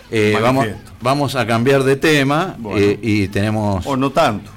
Vamos a cambiar de tema. Bueno. Y tenemos... O no tanto.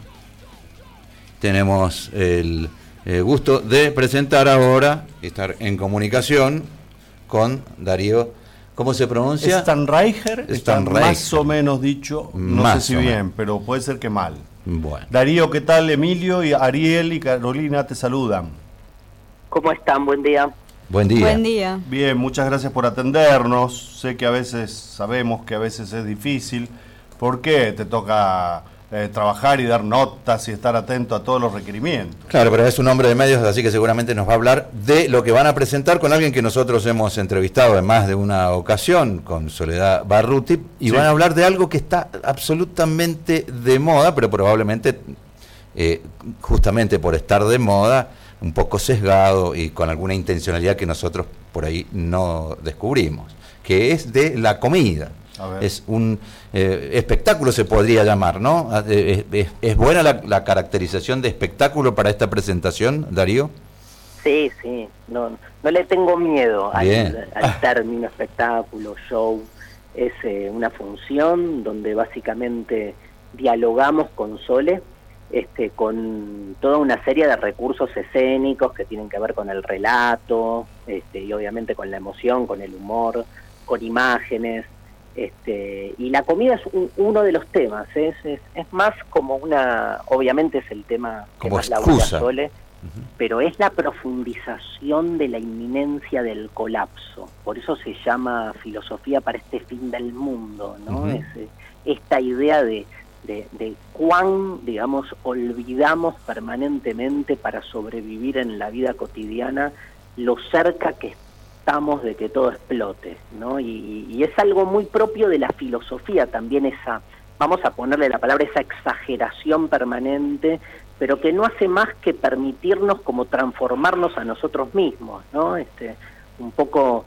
Tenemos el gusto de presentar ahora, estar en comunicación con Darío. ¿Cómo se pronuncia? Stanraicher, está Stanraicher. más o menos dicho, no Más sé si o bien, menos. pero puede ser que mal. Bueno. Darío, ¿qué tal? Emilio y Ariel y Carolina te saludan. ¿Cómo están? Buen día. Buen día. Buen día. Bien, muchas gracias por atendernos. Sé que sabemos que a veces es difícil, porque te toca trabajar y dar notas y estar atento a todos los requerimientos. Claro, pero es un hombre de medios, así que seguramente nos va a hablar de lo que van a presentar con alguien que nosotros hemos entrevistado en más de una ocasión, con Soledad Barruti, y Sí. van a hablar de algo que está absolutamente de moda, pero probablemente, justamente por estar de moda, un poco sesgado y con alguna intencionalidad que nosotros por ahí no descubrimos, que es de la comida. A ver. Es un espectáculo, se podría llamar, ¿no? ¿Es buena la caracterización de espectáculo para esta presentación, Darío? Sí, no le tengo miedo Bien. al término espectáculo, show. Es una función donde básicamente dialogamos con Sole, con toda una serie de recursos escénicos que tienen que ver con el relato, y obviamente con la emoción, con el humor, con imágenes. Y la comida es uno de los temas, es más como obviamente es el tema que Como más labura excusa. Sole, pero es la profundización de la inminencia del colapso. Por eso se llama filosofía para este fin del mundo, ¿no? Uh-huh. Es esta idea de cuán, digamos, olvidamos permanentemente para sobrevivir en la vida cotidiana lo cerca que estamos de que todo explote, ¿no? Y es algo muy propio de la filosofía también, vamos a ponerle la palabra, esa exageración permanente, pero que no hace más que permitirnos como transformarnos a nosotros mismos, ¿no? Un poco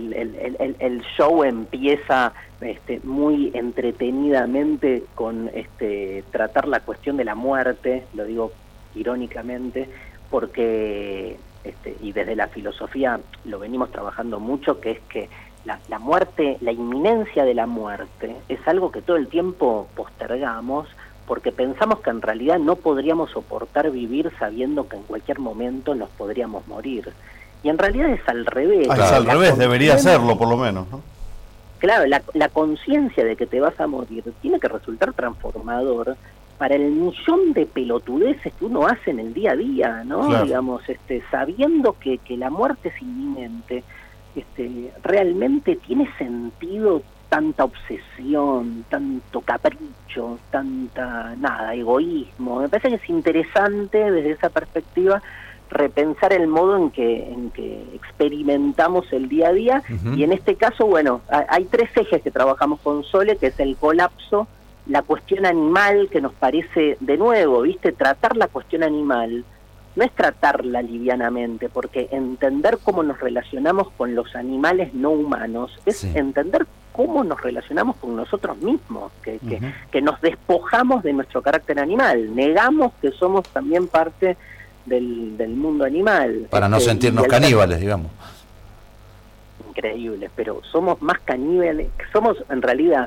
el show empieza muy entretenidamente con tratar la cuestión de la muerte, lo digo irónicamente, porque y desde la filosofía lo venimos trabajando mucho, que es que la muerte, la inminencia de la muerte, es algo que todo el tiempo postergamos, porque pensamos que en realidad no podríamos soportar vivir sabiendo que en cualquier momento nos podríamos morir. Y en realidad es al revés. Es al revés, debería serlo por lo menos, ¿no? Claro, la conciencia de que te vas a morir tiene que resultar transformador para el millón de pelotudeces que uno hace en el día a día, ¿no? Claro. Digamos, sabiendo que la muerte es inminente, realmente tiene sentido tanta obsesión, tanto capricho, tanta, egoísmo. Me parece que es interesante desde esa perspectiva repensar el modo en que experimentamos el día a día. Uh-huh. Y en este caso, bueno, hay tres ejes que trabajamos con Sole, que es el colapso, la cuestión animal, que nos parece, de nuevo, ¿viste? Tratar la cuestión animal no es tratarla livianamente, porque entender cómo nos relacionamos con los animales no humanos es Sí. entender cómo nos relacionamos con nosotros mismos, Uh-huh. que nos despojamos de nuestro carácter animal, negamos que somos también parte del mundo animal. Para no sentirnos caníbales, digamos. Increíbles, pero somos más caníbales, somos en realidad,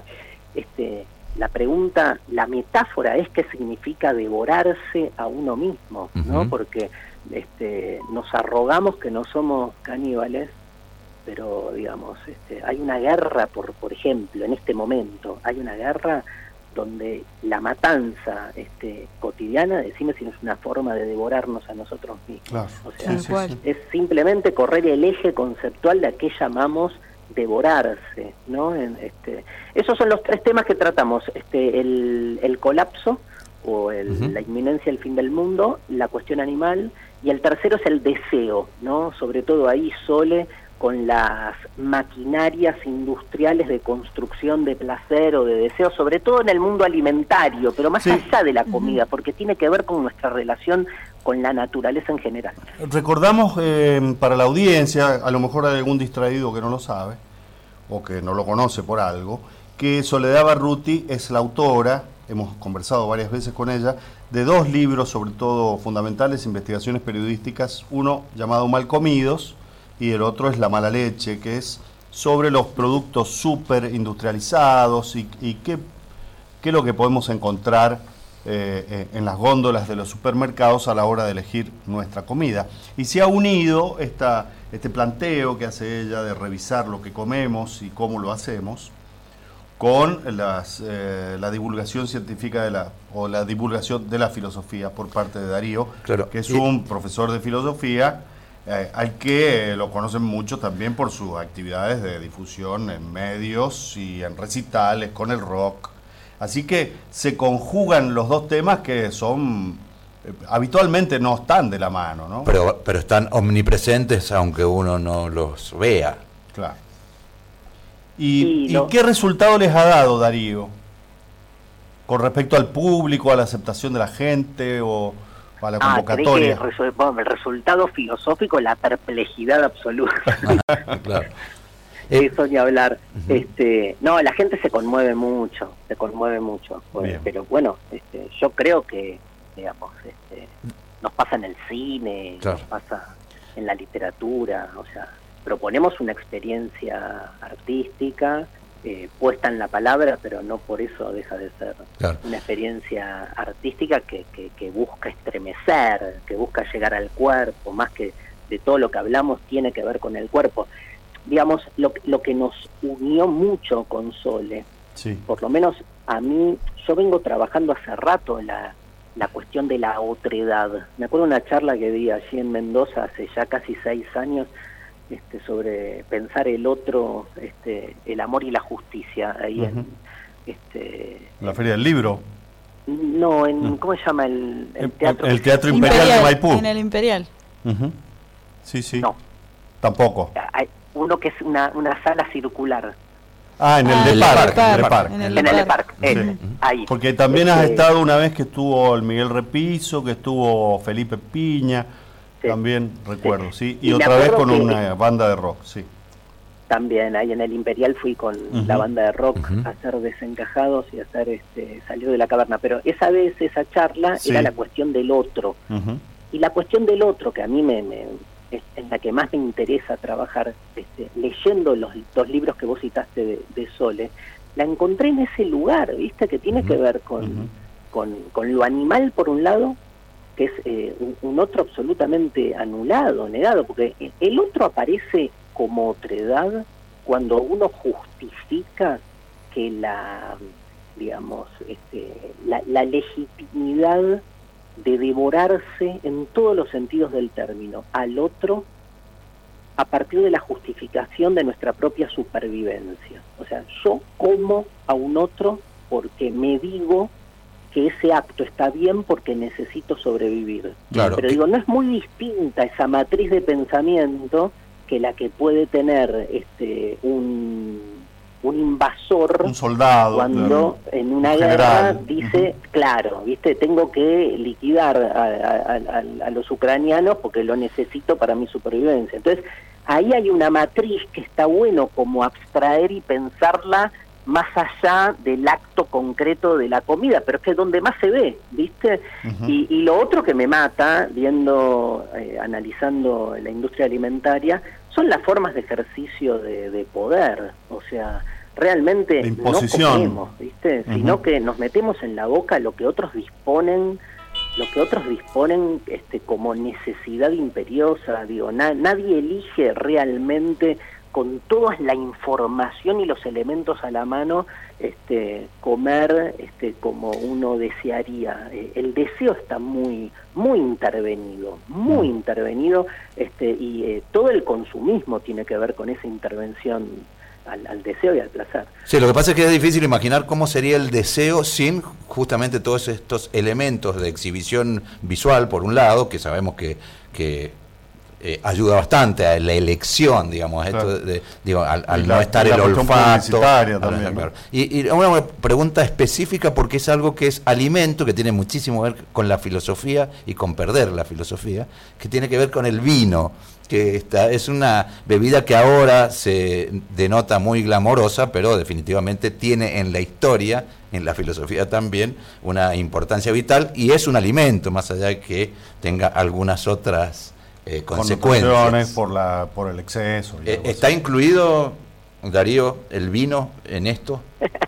la pregunta, la metáfora es qué significa devorarse a uno mismo, ¿no? Uh-huh. Porque nos arrogamos que no somos caníbales, pero digamos, hay una guerra, por ejemplo, en este momento, hay una guerra donde la matanza cotidiana, decime si no es una forma de devorarnos a nosotros mismos. Claro. O sea, Sí. es simplemente correr el eje conceptual de a qué llamamos devorarse, ¿no? Esos son los tres temas que tratamos, el colapso o Uh-huh. la inminencia del fin del mundo, la cuestión animal, y el tercero es el deseo, ¿no? Sobre todo ahí Sole con las maquinarias industriales de construcción de placer o de deseo, sobre todo en el mundo alimentario, pero más Sí. allá de la comida, porque tiene que ver con nuestra relación con la naturaleza en general. Recordamos para la audiencia, a lo mejor hay algún distraído que no lo sabe, o que no lo conoce por algo, que Soledad Barruti es la autora, hemos conversado varias veces con ella, de dos libros, sobre todo fundamentales, investigaciones periodísticas, uno llamado Mal Comidos, y el otro es La Mala Leche, que es sobre los productos súper industrializados y qué es lo que podemos encontrar en las góndolas de los supermercados a la hora de elegir nuestra comida. Y se ha unido este planteo que hace ella de revisar lo que comemos y cómo lo hacemos con la divulgación científica la divulgación de la filosofía por parte de Darío, claro, que es un profesor de filosofía al que lo conocen mucho también por sus actividades de difusión en medios y en recitales con el rock. Así que se conjugan los dos temas que son habitualmente no están de la mano, ¿no? Pero están omnipresentes aunque uno no los vea. Claro. ¿Y qué resultado les ha dado Darío con respecto al público, a la aceptación de la gente o a la convocatoria? El resultado filosófico, la perplejidad absoluta. Claro. Eso ni hablar. No, la gente se conmueve mucho, pero bueno, yo creo que, digamos, nos pasa en el cine, claro, nos pasa en la literatura, o sea, proponemos una experiencia artística puesta en la palabra, pero no por eso deja de ser, claro, una experiencia artística que busca estremecer, que busca llegar al cuerpo, más que de todo lo que hablamos tiene que ver con el cuerpo. Digamos, lo que nos unió mucho con Sole, sí, por lo menos a mí, yo vengo trabajando hace rato la cuestión de la otredad. Me acuerdo de una charla que di allí en Mendoza hace ya casi 6 años, sobre pensar el otro, el amor y la justicia, ahí en la Feria del Libro. No, ¿cómo se llama el teatro? El Teatro Imperial de Maipú. En el Imperial. Sí, sí. No. Tampoco. Hay uno que es una sala circular. En el de Parc. En el de Parc, ahí. Porque también has estado una vez que estuvo el Miguel Repiso, que estuvo Felipe Piña, sí, también recuerdo, sí. Y otra vez con una banda de rock, sí. También ahí en el Imperial fui con la banda de rock a hacer Desencajados y a hacer Salir de la Caverna. Pero esa vez, esa charla, sí, era la cuestión del otro. Y la cuestión del otro, que a mí es en la que más me interesa trabajar, leyendo los 2 libros que vos citaste de Sole, la encontré en ese lugar, ¿viste? Que tiene que ver con lo animal por un lado, que es un otro absolutamente anulado, negado, porque el otro aparece como otredad cuando uno justifica que la legitimidad de devorarse en todos los sentidos del término al otro a partir de la justificación de nuestra propia supervivencia. O sea, yo como a un otro porque me digo que ese acto está bien porque necesito sobrevivir. Claro. Pero digo, no es muy distinta esa matriz de pensamiento que la que puede tener un invasor, un soldado, cuando en una guerra dice, claro, viste, tengo que liquidar a los ucranianos porque lo necesito para mi supervivencia. Entonces, ahí hay una matriz que está bueno como abstraer y pensarla más allá del acto concreto de la comida, pero es que es donde más se ve, ¿viste? Y lo otro que me mata, analizando la industria alimentaria, son las formas de ejercicio de poder, o sea, realmente no comemos, ¿viste? Sino que nos metemos en la boca lo que otros disponen como necesidad imperiosa. Digo, nadie elige realmente con toda la información y los elementos a la mano comer como uno desearía. El deseo está muy intervenido, y todo el consumismo tiene que ver con esa intervención al deseo y al placer. Sí, lo que pasa es que es difícil imaginar cómo sería el deseo sin justamente todos estos elementos de exhibición visual, por un lado, que sabemos que ayuda bastante a la elección, digamos, claro, esto al no estar el olfato. También, y una pregunta específica, porque es algo que es alimento, que tiene muchísimo que ver con la filosofía y con perder la filosofía, que tiene que ver con el vino, que es una bebida que ahora se denota muy glamorosa, pero definitivamente tiene en la historia, en la filosofía también, una importancia vital, y es un alimento, más allá de que tenga algunas otras consecuencias por el exceso. ¿Está incluido Darío, el vino en esto?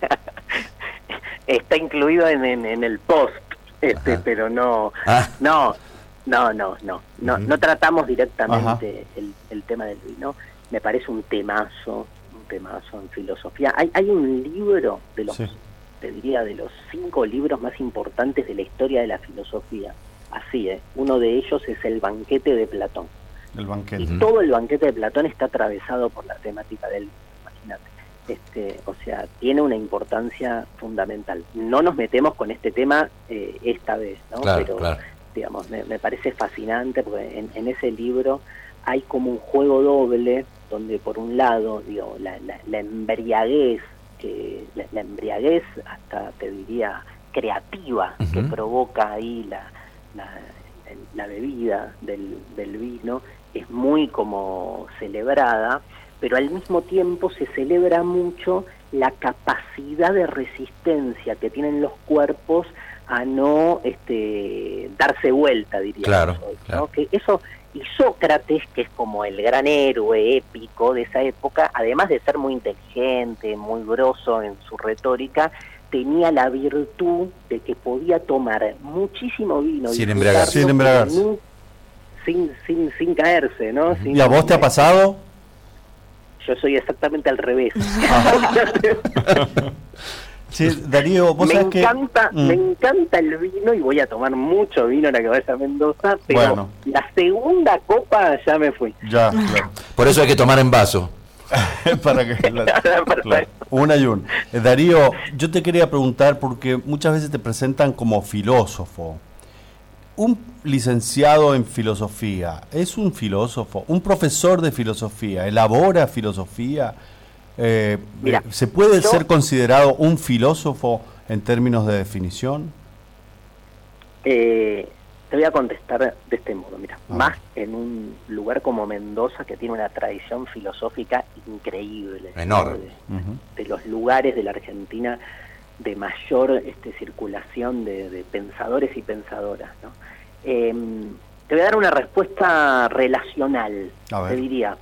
Está incluido en el post, pero no, no tratamos directamente el tema del vino. Me parece un temazo en filosofía. Hay un libro de los, te diría, de los 5 libros más importantes de la historia de la filosofía. Así, uno de ellos es El banquete de Platón. El banquete. Y todo el banquete de Platón está atravesado por la temática del vino, imagínate. O sea, tiene una importancia fundamental. No nos metemos con este tema esta vez, ¿no? Claro, pero claro. Digamos, me parece fascinante porque en ese libro hay como un juego doble donde por un lado, digo, la embriaguez, la embriaguez hasta te diría creativa que provoca ahí la bebida del vino es muy como celebrada, pero al mismo tiempo se celebra mucho la capacidad de resistencia que tienen los cuerpos a no darse vuelta, diría. Claro, hoy, ¿no? claro. Que eso, y Sócrates, que es como el gran héroe épico de esa época, además de ser muy inteligente, muy grosso en su retórica, tenía la virtud de que podía tomar muchísimo vino sin embriagarse, sin caerse, ¿no? ¿Y a vos te ha pasado? Yo soy exactamente al revés. Sí, Darío, vos sabés que... Me encanta el vino y voy a tomar mucho vino la que vaya a Mendoza, pero la segunda copa ya me fui. Ya, claro. Por eso hay que tomar en vaso. Para que claro, una y una. Darío, yo te quería preguntar, porque muchas veces te presentan como filósofo. Un licenciado en filosofía, ¿es un filósofo? ¿Un profesor de filosofía elabora filosofía? Mira, ¿Se puede ser considerado un filósofo en términos de definición? Te voy a contestar de este modo, mira, más en un lugar como Mendoza, que tiene una tradición filosófica increíble, enorme, de los lugares de la Argentina de mayor circulación de pensadores y pensadoras, ¿no? Te voy a dar una respuesta relacional, te diría,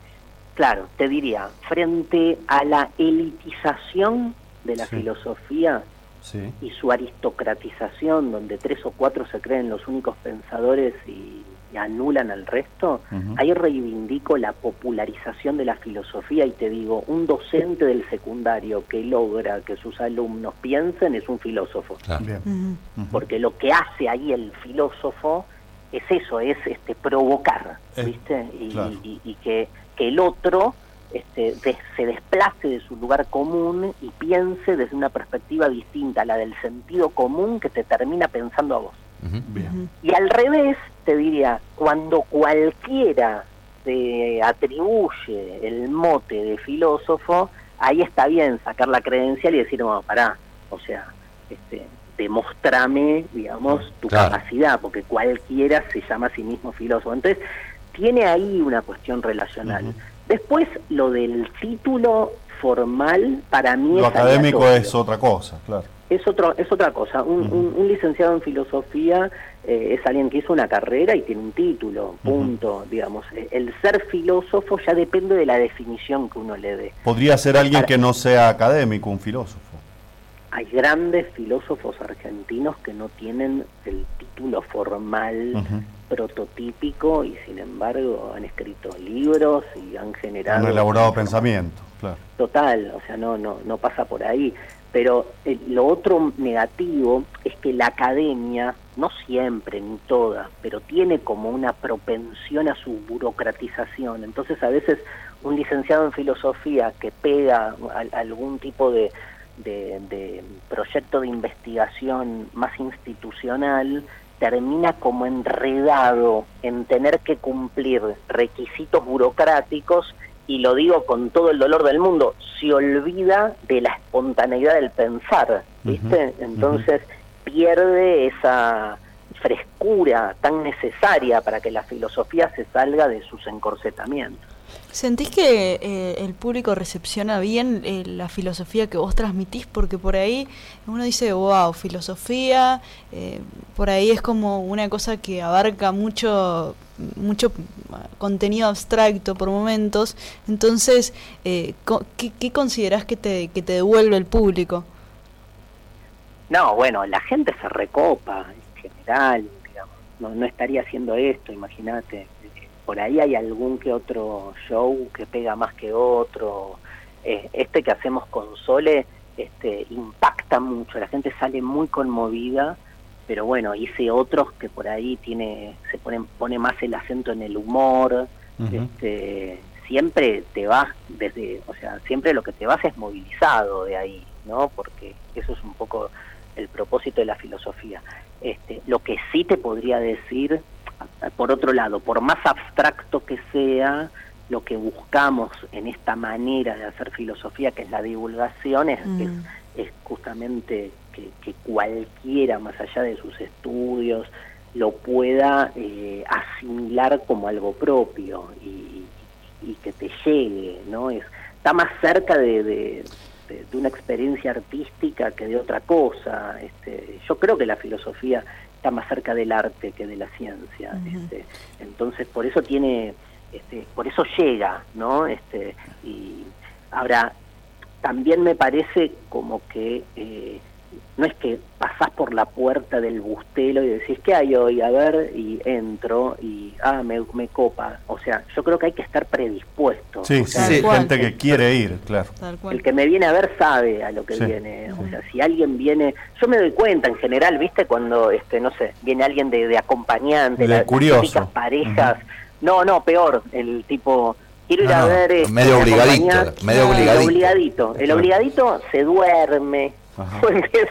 frente a la elitización de la filosofía, y su aristocratización, donde 3 o 4 se creen los únicos pensadores y anulan al resto, ahí reivindico la popularización de la filosofía y te digo, un docente del secundario que logra que sus alumnos piensen es un filósofo. Bien. Porque lo que hace ahí el filósofo es eso, es provocar, ¿viste? Y que el otro se desplace de su lugar común y piense desde una perspectiva distinta a la del sentido común que te termina pensando a vos. Bien. Y al revés, te diría, cuando cualquiera se atribuye el mote de filósofo, ahí está bien sacar la credencial y decir, no, pará, o sea, demostrame, digamos, tu capacidad, porque cualquiera se llama a sí mismo filósofo. Entonces, tiene ahí una cuestión relacional. Después, lo del título formal, para mí lo es académico aleatorio. es otra cosa, claro. Es otra cosa. Un licenciado en filosofía es alguien que hizo una carrera y tiene un título, punto. Digamos, el ser filósofo ya depende de la definición que uno le dé. Podría ser alguien que no sea académico, un filósofo. Hay grandes filósofos argentinos que no tienen el título formal prototípico y sin embargo han escrito libros y han generado... Han elaborado pensamiento, claro. Total, o sea, no pasa por ahí. Pero lo otro negativo es que la academia, no siempre ni toda, pero tiene como una propensión a su burocratización. Entonces a veces un licenciado en filosofía que pega algún tipo de proyecto de investigación más institucional termina como enredado en tener que cumplir requisitos burocráticos, y lo digo con todo el dolor del mundo, se olvida de la espontaneidad del pensar, ¿viste? Entonces pierde esa frescura tan necesaria para que la filosofía se salga de sus encorsetamientos. ¿Sentís que el público recepciona bien la filosofía que vos transmitís? Porque por ahí uno dice, wow, filosofía, por ahí es como una cosa que abarca mucho contenido abstracto por momentos. Entonces, ¿qué considerás que te devuelve el público? No, bueno, la gente se recopa en general, digamos, no estaría haciendo esto, imagínate. Por ahí hay algún que otro show que pega más que otro. Este que hacemos con Sole impacta mucho, la gente sale muy conmovida, pero bueno, hice otros que por ahí pone más el acento en el humor. Uh-huh. Siempre te vas siempre lo que te vas es movilizado de ahí, ¿no? Porque eso es un poco el propósito de la filosofía. Lo que sí te podría decir, por otro lado, por más abstracto que sea, lo que buscamos en esta manera de hacer filosofía, que es la divulgación, es justamente que cualquiera, más allá de sus estudios, lo pueda asimilar como algo propio y que te llegue, ¿no? Está más cerca de una experiencia artística que de otra cosa. Yo creo que la filosofía está más cerca del arte que de la ciencia. Uh-huh. Entonces por eso por eso llega, ¿no? Y ahora también me parece como que no es que pasás por la puerta del bustelo y decís, ¿qué hay hoy? A ver, y entro y me copa. O sea, yo creo que hay que estar predispuesto. Sí, o sea, sí, gente que quiere ir, claro. El que me viene a ver sabe a lo que viene. O sea, si alguien viene, yo me doy cuenta en general, ¿viste? Cuando, no sé, viene alguien de acompañante, de curioso. Las típicas parejas. Uh-huh. No, peor, el tipo, quiero ir a ver... medio obligadito. El obligadito se duerme. O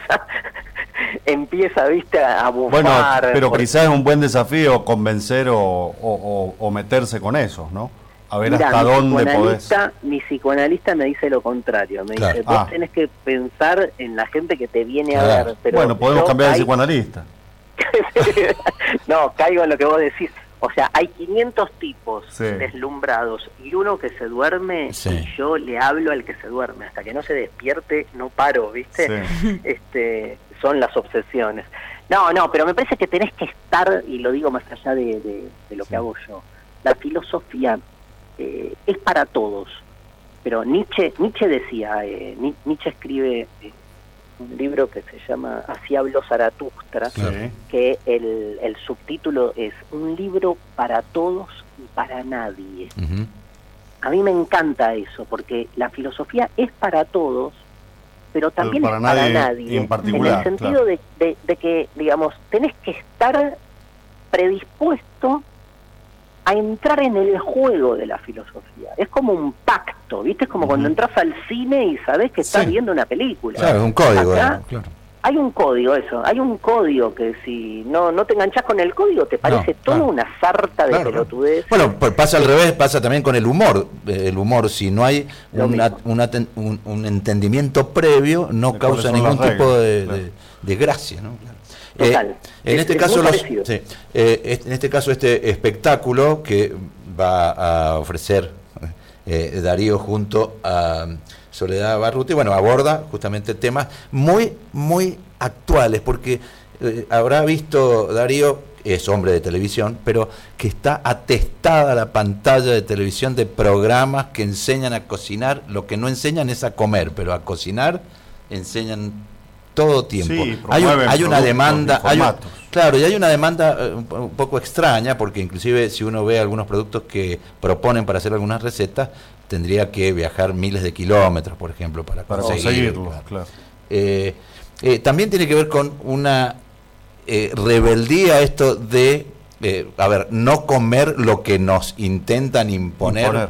empieza, viste, a bufar. Bueno, pero quizás es un buen desafío convencer o meterse con esos, ¿no? A ver hasta dónde podés. Mi psicoanalista me dice lo contrario. Me dice, vos tenés que pensar en la gente que te viene a ver. Pero bueno, podemos cambiar de psicoanalista. No, caigo en lo que vos decís. O sea, hay 500 tipos deslumbrados y uno que se duerme, y yo le hablo al que se duerme. Hasta que no se despierte, no paro, ¿viste? Sí. Son las obsesiones. No, pero me parece que tenés que estar, y lo digo más allá de lo que hago yo. La filosofía es para todos. Pero Nietzsche decía, Nietzsche escribe... un libro que se llama Así habló Zaratustra, que el subtítulo es Un libro para todos y para nadie. Uh-huh. A mí me encanta eso, porque la filosofía es para todos, pero también es para nadie, en particular, en el sentido de que, digamos, tenés que estar predispuesto a entrar en el juego de la filosofía. Es como un pacto, ¿viste? Es como cuando entras al cine y sabés que estás viendo una película. Claro, es un código. Acá, claro. Hay un código, hay un código que si no te enganchás con el código te parece toda una sarta de pelotudez. Bueno, pues pasa al revés, pasa también con el humor. El humor, si no hay un entendimiento previo, no causa ningún tipo de gracia, ¿no? Claro. Total. En este caso este espectáculo que va a ofrecer Darío junto a Soledad Barruti, bueno, aborda justamente temas muy, muy actuales, porque habrá visto, Darío, es hombre de televisión, pero que está atestada la pantalla de televisión de programas que enseñan a cocinar. Lo que no enseñan es a comer, pero a cocinar enseñan todo tiempo. Sí, hay una demanda, y hay una demanda un poco extraña, porque inclusive si uno ve algunos productos que proponen para hacer algunas recetas, tendría que viajar miles de kilómetros, por ejemplo, para conseguirlo. Claro. También tiene que ver con una rebeldía esto de no comer lo que nos intentan imponer.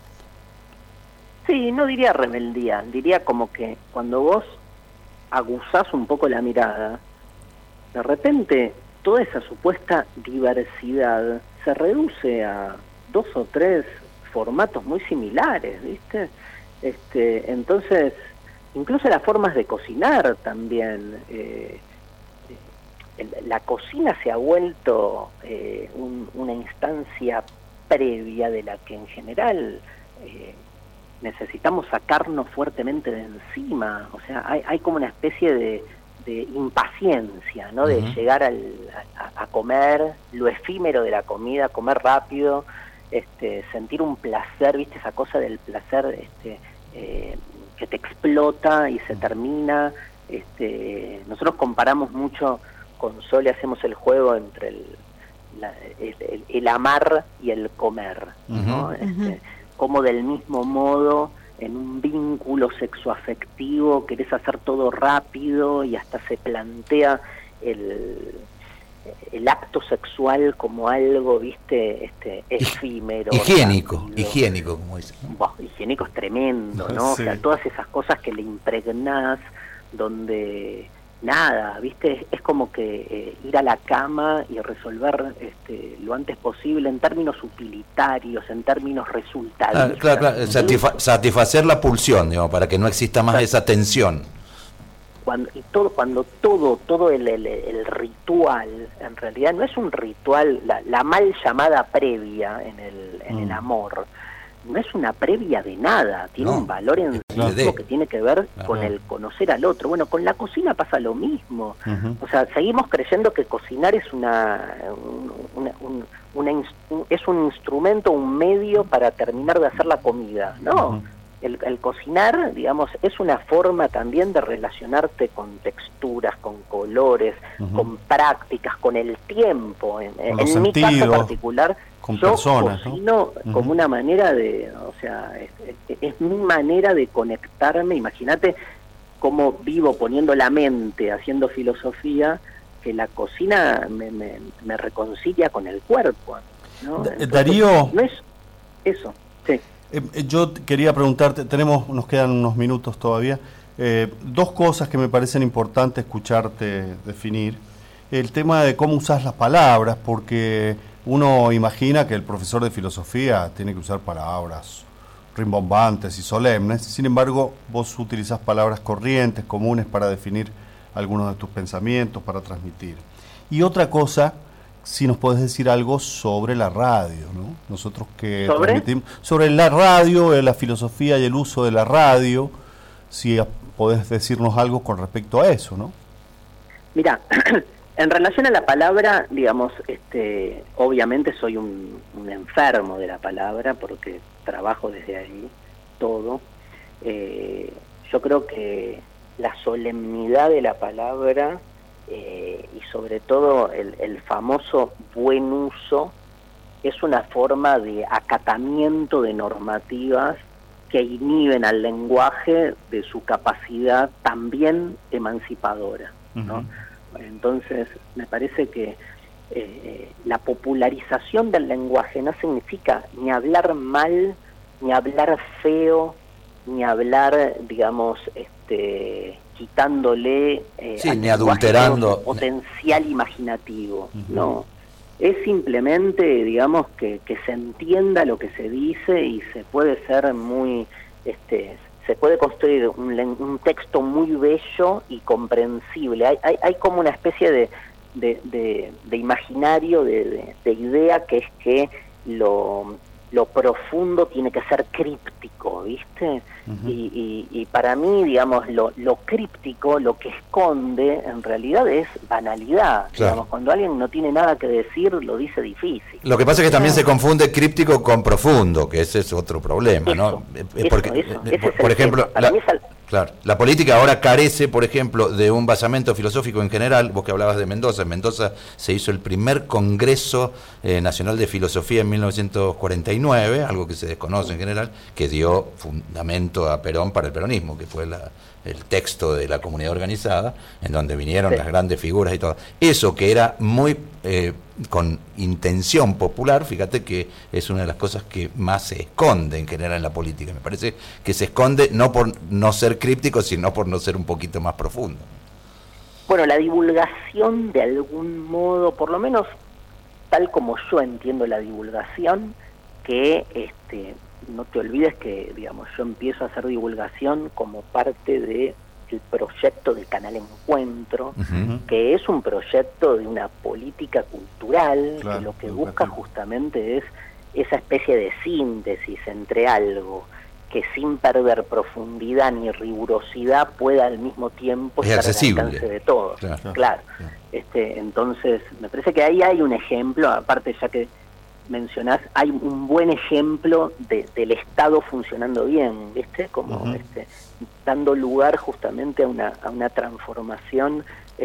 Sí, no diría rebeldía, diría como que cuando vos aguzás un poco la mirada, de repente toda esa supuesta diversidad se reduce a 2 o 3 formatos muy similares, ¿viste? Entonces, incluso las formas de cocinar también, la cocina se ha vuelto una instancia previa de la que en general necesitamos sacarnos fuertemente de encima. O sea, hay como una especie de impaciencia, ¿no? De llegar a comer, lo efímero de la comida, comer rápido, sentir un placer, ¿viste? Esa cosa del placer que te explota y se termina. Nosotros comparamos mucho con Sole, hacemos el juego entre el amar y el comer, ¿no? Como del mismo modo, en un vínculo sexoafectivo querés hacer todo rápido y hasta se plantea el acto sexual como algo, ¿viste? Efímero. Higiénico, como dicen. Higiénico es tremendo, ¿no? Sí. O sea, todas esas cosas que le impregnás, donde nada, ¿viste? Es como que ir a la cama y resolver lo antes posible en términos utilitarios, en términos resultados. Claro. Satisfacer la pulsión, digamos, para que no exista más esa tensión. Cuando todo el ritual, en realidad no es un ritual, la mal llamada previa en el amor, no es una previa de nada, tiene un valor en sí mismo que tiene que ver con el conocer al otro. Bueno, con la cocina pasa lo mismo. O sea, seguimos creyendo que cocinar es es un instrumento, un medio para terminar de hacer la comida. No, el cocinar, digamos, es una forma también de relacionarte con texturas, con colores, con prácticas, con el tiempo. En mi caso particular, con yo personas, cocino como una manera de, o sea, es mi manera de conectarme. Imagínate cómo vivo poniendo la mente, haciendo filosofía, que la cocina me reconcilia con el cuerpo, ¿no? Entonces, Darío, no es eso, sí. Yo quería preguntarte, nos quedan unos minutos todavía, dos cosas que me parecen importantes escucharte definir. El tema de cómo usas las palabras, porque uno imagina que el profesor de filosofía tiene que usar palabras rimbombantes y solemnes, sin embargo vos utilizás palabras corrientes, comunes para definir algunos de tus pensamientos, para transmitir. Y otra cosa, si nos podés decir algo sobre la radio, ¿no? Nosotros que transmitimos sobre la radio, la filosofía y el uso de la radio, si podés decirnos algo con respecto a eso, ¿no? Mira, en relación a la palabra, digamos, obviamente soy un enfermo de la palabra porque trabajo desde ahí todo. Yo creo que la solemnidad de la palabra y sobre todo el famoso buen uso es una forma de acatamiento de normativas que inhiben al lenguaje de su capacidad también emancipadora, ¿no? Entonces, me parece que la popularización del lenguaje no significa ni hablar mal, ni hablar feo, ni hablar, digamos, quitándole ni adulterando potencial imaginativo. No, es simplemente, digamos, que se entienda lo que se dice y se puede ser muy... se puede construir un texto muy bello y comprensible. Hay como una especie de imaginario, de idea, que es que lo profundo tiene que ser críptico, ¿viste? Y para mí, digamos, lo críptico, lo que esconde, en realidad es banalidad. Claro. Digamos, cuando alguien no tiene nada que decir, lo dice difícil. Lo que pasa es que también se confunde críptico con profundo, que ese es otro problema, ¿no? Por ejemplo, claro, la política ahora carece, por ejemplo, de un basamento filosófico en general. Vos que hablabas de Mendoza, en Mendoza se hizo el primer Congreso Nacional de Filosofía en 1949, algo que se desconoce en general, que dio fundamento a Perón para el peronismo, que fue el texto de la comunidad organizada, en donde vinieron las grandes figuras y todo. Eso que era muy con intención popular, fíjate que es una de las cosas que más se esconde en general en la política. Me parece que se esconde no por no ser críptico, sino por no ser un poquito más profundo. Bueno, la divulgación, de algún modo, por lo menos tal como yo entiendo la divulgación, que no te olvides que, digamos, yo empiezo a hacer divulgación como parte de el proyecto del Canal Encuentro, que es un proyecto de una política cultural, que lo que busca justamente es esa especie de síntesis entre algo que sin perder profundidad ni rigurosidad pueda al mismo tiempo es estar accesible. al alcance de todos. Claro. Claro. Entonces, me parece que ahí hay un ejemplo, aparte ya que mencionás, hay un buen ejemplo del Estado funcionando bien, ¿viste? Como dando lugar justamente a una transformación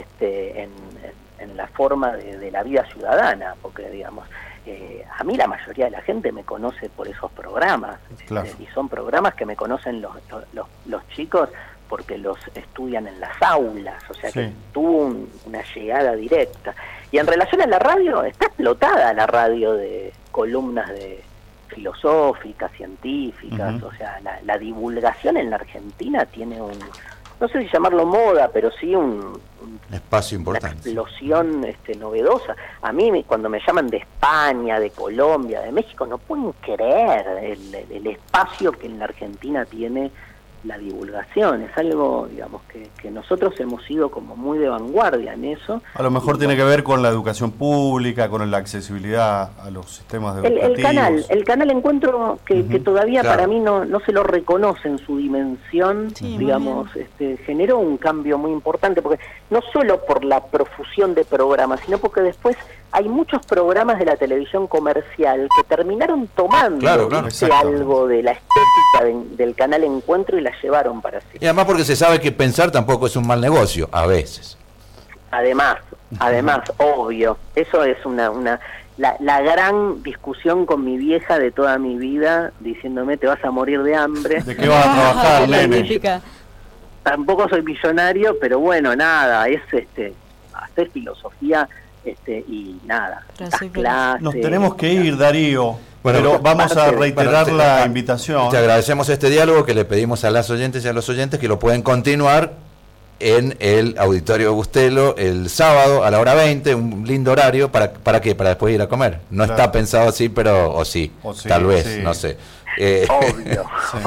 en la forma de la vida ciudadana, porque digamos, a mí la mayoría de la gente me conoce por esos programas, Claro. y son programas que me conocen los chicos porque los estudian en las aulas, o sea Sí. que tuvo una llegada directa. Y en relación a la radio, está explotada la radio de columnas de filosóficas, científicas, o sea, la divulgación en la Argentina tiene no sé si llamarlo moda, pero sí un Espacio una importante. explosión novedosa. A mí cuando me llaman de España, de Colombia, de México, no pueden creer el espacio que en la Argentina tiene la divulgación. Es algo, digamos, que nosotros hemos sido como muy de vanguardia en eso. A lo mejor tiene que ver con la educación pública, con la accesibilidad a los sistemas educativos. El canal encuentro que todavía Claro. para mí no se lo reconoce en su dimensión, Sí, digamos, generó un cambio muy importante, porque no solo por la profusión de programas, sino porque después hay muchos programas de la televisión comercial que terminaron tomando Claro, ¿viste? exactamente. algo de la estética del canal Encuentro y la llevaron para sí. Y además porque se sabe que pensar tampoco es un mal negocio, a veces. Además, obvio, eso es la gran discusión con mi vieja de toda mi vida, diciéndome te vas a morir de hambre. ¿De qué vas a trabajar, Qué nene? magnífica. Tampoco soy millonario, pero bueno, nada, es hacer filosofía y nada. Claro, das soy clases, Nos tenemos que ir, Darío. Bueno, pero vamos a parte de- reiterar Bueno, la invitación. Te agradecemos este diálogo que le pedimos a las oyentes y a los oyentes que lo pueden continuar en el Auditorio de Bustelo el sábado a la hora 20, un lindo horario, ¿para qué? Para después ir a comer. No Claro. está pensado así, pero o sí, tal vez, sí. no sé. Obvio.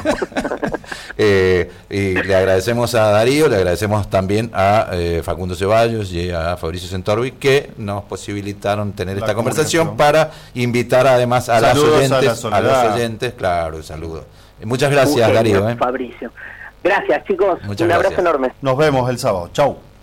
Y le agradecemos a Darío, le agradecemos también a Facundo Ceballos y a Fabricio Sentorbi que nos posibilitaron tener La esta conversación comunicación. para invitar además a las Saludos a la oyentes, a Soledad. los oyentes, claro, saludos. Muchas gracias, Un genio, Darío. Fabricio. Gracias, chicos. Muchas un abrazo gracias. enorme. Nos vemos el sábado. Chau.